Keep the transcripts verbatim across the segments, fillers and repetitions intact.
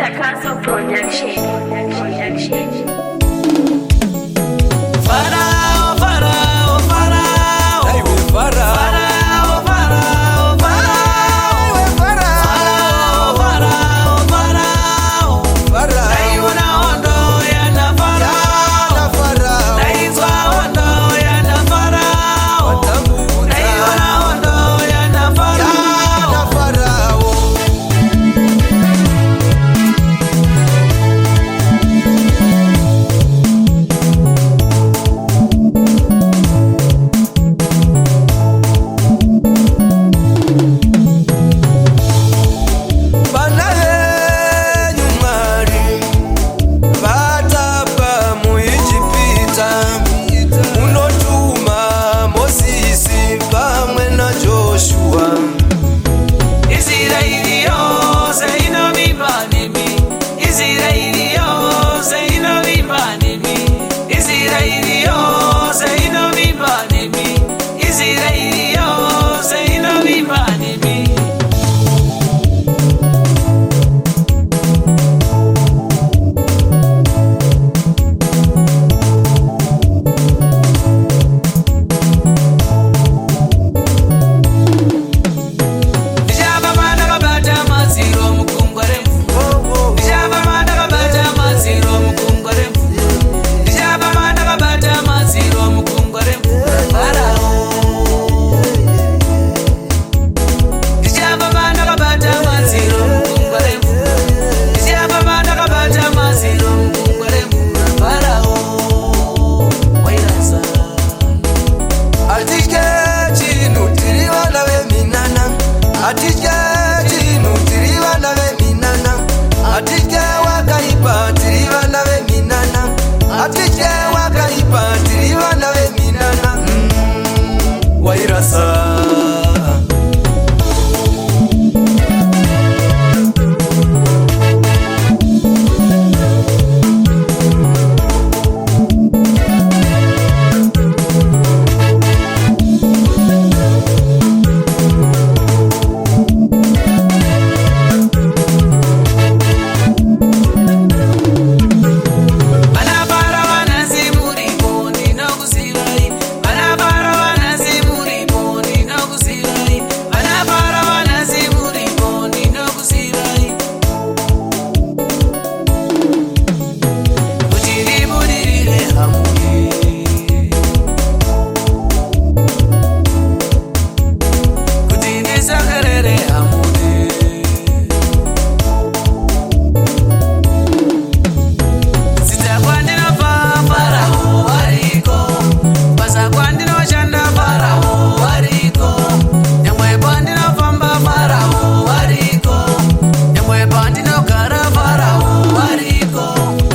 Castle Production. Production. Farao, Farao, Farao. Hey, we Farao. Farao, Farao, Farao. Hey, Farao, Farao, Farao. Farao. Naiona hondo yana Farao. Yana Farao. Naitwa hondo yana Farao. Watambura. Naiona hondo yana Farao. Yana Farao. Bana henyu mwari vatapa muijipita munotuma Mosisi pamwe na Joshua. Israeli yose inovimba nemi. Israeli yose inovimba nemi. Israeli yose inovimba nemi. Israeli yose inovimba nemi. Ndishava vana vabata maziro mukungwa remvura. Ndishava vana vabata maziro mukungwa remvura. Ndishava vana vabata maziro mukungwa remvura. Farao. Ndishava vana vabata maziro mukungwa remvura. Ndishava vana vabata maziro mukungwa remvura. Farao. Wairasa. Atitye chinu tiri vana veminana. Atitye chinu tiri vana veminana. Atitye wakaipa tiri vana veminana. Atitye wakaipa tiri vana veminana. Mm, Wairasa. Vana vara vanazi muripo ndinokuzivai. Vana vara vanazi muripo ndinokuzivai. Vana vara vanazi muripo ndinokuzivai. Kuti ndibudirire hamwe. Kuti ndisakerere hamwe. Sidza kwandinobva Farao wariko. Basa kwandinoshanda Farao wariko. Nyamwe pandinofamba Farao wariko. Nyamwe pandinogara Farao wariko.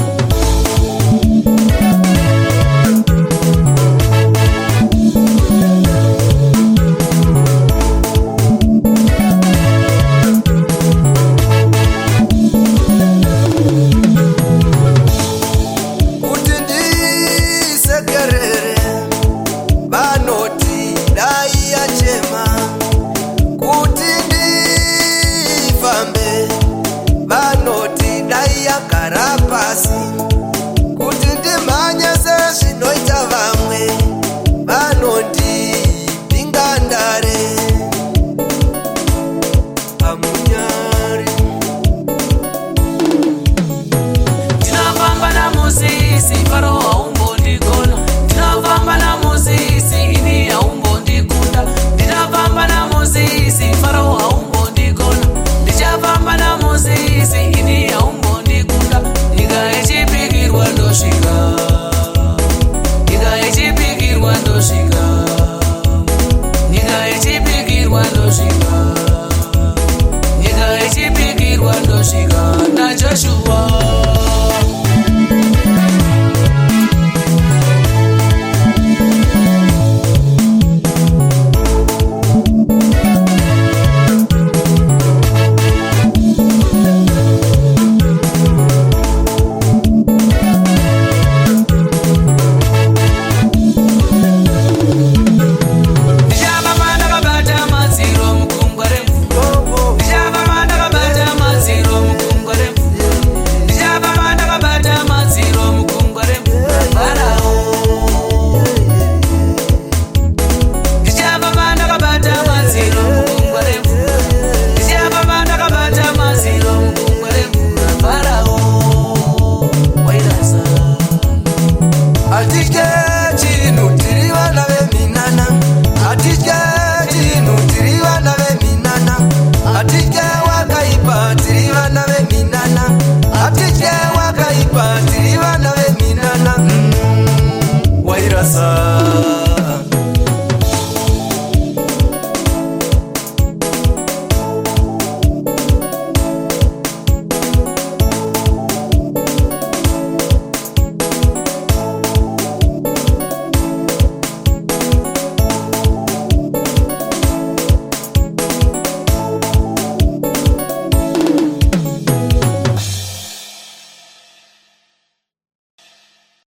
Kuti ndisekerere vanoti dai yachema. Kuti ndifambe vanoti dai yagara pasi. Kuti ndimhanye sezvinoita vamwe vanoti ndingandare pamunyari. Ndinofamba naMozisi, Farao haumbondigona. Ndinofamba naMozisi, ini haumbondikunda. Ndinofamba naMozisi, Farao haumbondigona. Ndichafamba naMozisi, ini haumbondikunda. Nyika yechipikirwa ndosvika. Nyika yechipikirwa ndosvika. Nyika yechipikirwa ndosvika. Nyika yechipikirwa ndosvika. NaJoshua